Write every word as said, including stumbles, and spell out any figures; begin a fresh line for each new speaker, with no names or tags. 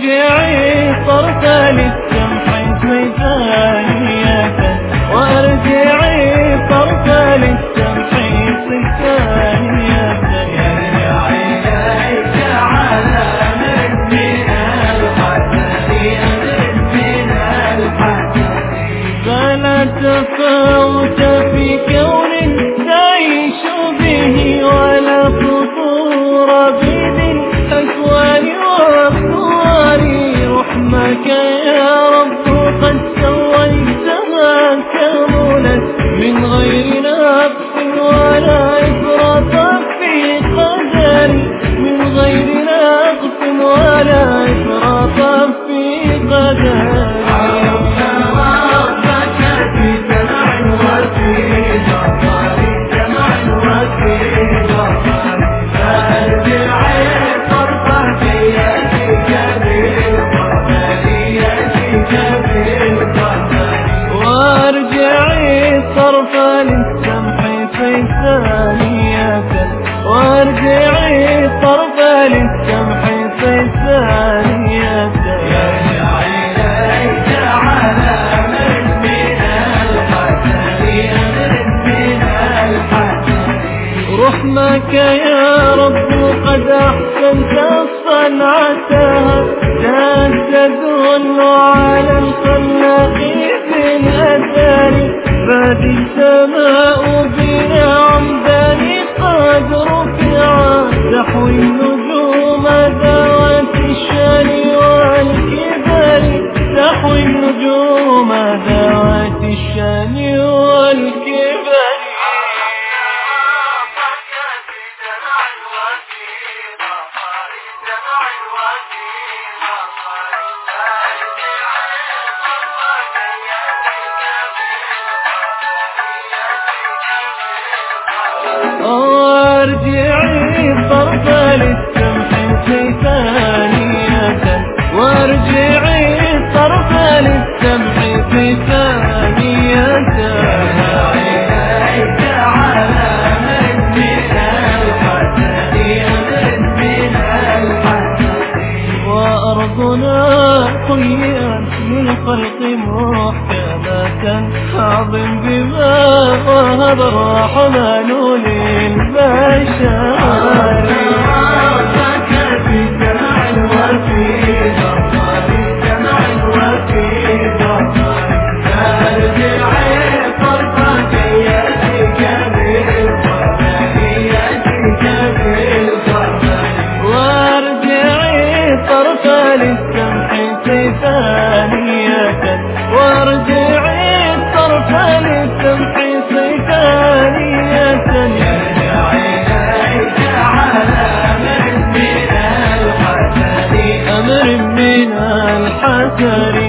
وارجعي طرف للسمح ثانية، وارجعي طرف للسمح ثانية.
يرجعي إليك على من من الحسن، من الحسن.
فلا تفوت في كون تعيش به، ولا فطور بالأكوان والصور. رحمك يا رب قد سويتها كملت، من غير نقص ولا إفراط في قدري، من غير نقص ولا إفراط في قدري. وارجعي صرف للسمح في ثانية، وارجعي صرف للسمح في ثانية.
يرجعي إليك على من من الحسن، من الحسن.
رحمك يا رب قد أحسنت صنعتها، لا تدل على الخلاق في الأثار. فهذه السماء بنا عمدان قد رفعا، تحوي النجوم ذوات الشان والكبر، تحوي النجوم ذوات الشان والكبر. وارجعي طرف للسمح في ثانية، وارجعي طرف للسمح في ثانية.
يرجعي إليك على من من الحسن، من الحسن.
وأرضنا قيئا للخلق محكمة، أعظم بما وهب الرحمن للبشر. وارجعي طرف للسمح ثانية، وارجعي طرف للسمح ثانية.
يرجعي إليك على من من الحسن،
أمر من الحسن.